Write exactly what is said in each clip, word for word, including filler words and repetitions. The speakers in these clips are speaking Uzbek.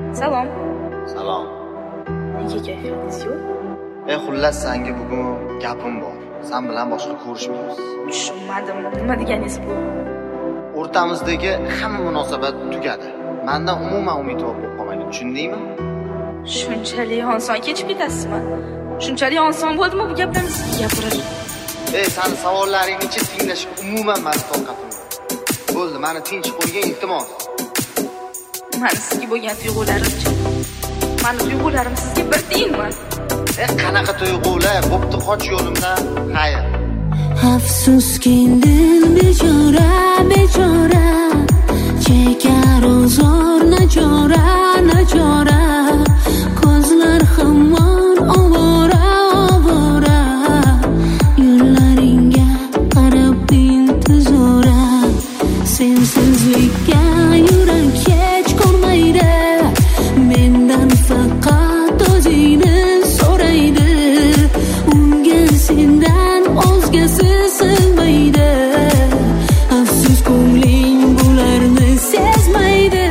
Salom. Salom. Nega kayfiyatingiz yo'q? Ey xullas, senga bugun gapim bor. Sen bilan boshqa ko'rishmaymiz. Tushunmadim. Nima deganingiz bu? O'rtamizdagi hamma munosabat tugadi. Mendan umuman umidvor bo'lib qolmaydi, tushundingmi? Shunchalik oson kechib ketasizmi? Shunchalik oson bo'ldimi bu gaplarni sizga gapirish? Ey, seni savollaringni ichib tinglashga umuman meni toqatim yo'q. Bo'ldi, meni tinch qo'ygan, iltimos. Meni sizga bo'lgan tuyg'ularim-chi? Meni tuyg'ularim sizga bir tiyinmi? E, qanaqa tuyg'ular? Bo'pti, qoch yo'limdan. Xayr. Afsuski dil bechora, bechora, chekar uzor nachora, nachora, ko'zlar hamon ovora, ovora, yo'llaringga qarab intizora, sensizlikka yurak hech ko'rmaydi, mendan faqat o'zingni so'raydi, unga sendan o'zgasi sig'maydi, afsus ko'ngling bularni sezmaydi.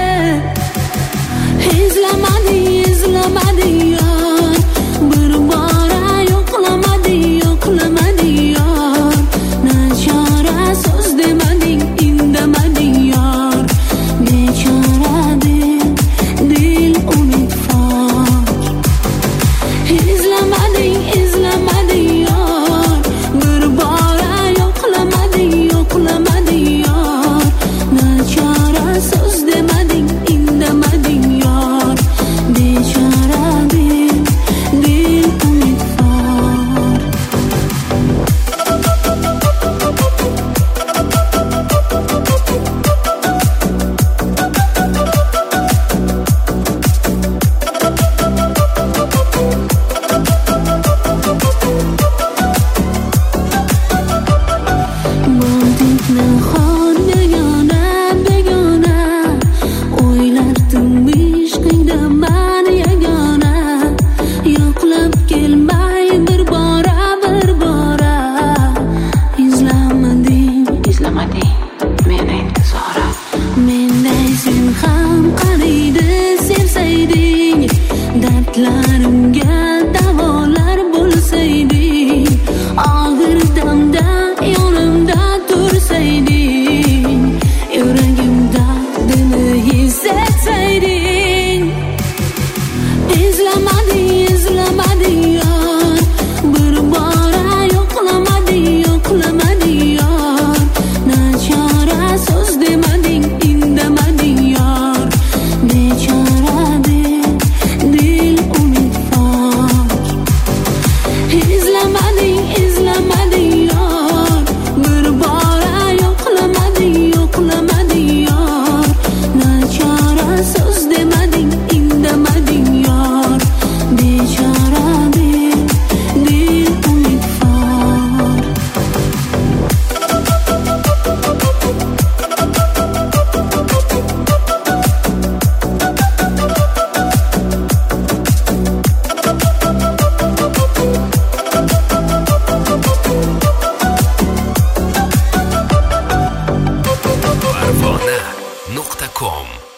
Izlamading, izlamading yor, bir bora yo'qlamading, yo'qlamading yor, nachora so'z demading, indamading yor, bechora dil, dil umidvor. Izlamading, izlamading yor, bir bora yo'qlamading, yo'qlamading yor, nachora so'z demading, indamading yor, bechora dil, dil umidvor. Bo'lding nahot begona, begona, o'ylardim ishqingda man yagona, yo'qlab kelmay bir bora, bir bora, izlamading, izlamading meni intizora, menday sen ham qariydi sevsayding, dardlarimga davolar bo'lsayding, og'ir damda yonimda tursayding, yuragimda dini hissetsayding. Izlamading, izlamading yor, bir bora yo'qlamading, yo'qlamading yor, nachora so'z demading, indamading yor, bechora dil, dil umidvor. Izlamading, izlamading yor, bir bora yo'qlamading, yo'qlamading yor, nachora so'z demading, indamading yor, bechora dil, dil umidvor. Farg'ona nuqta com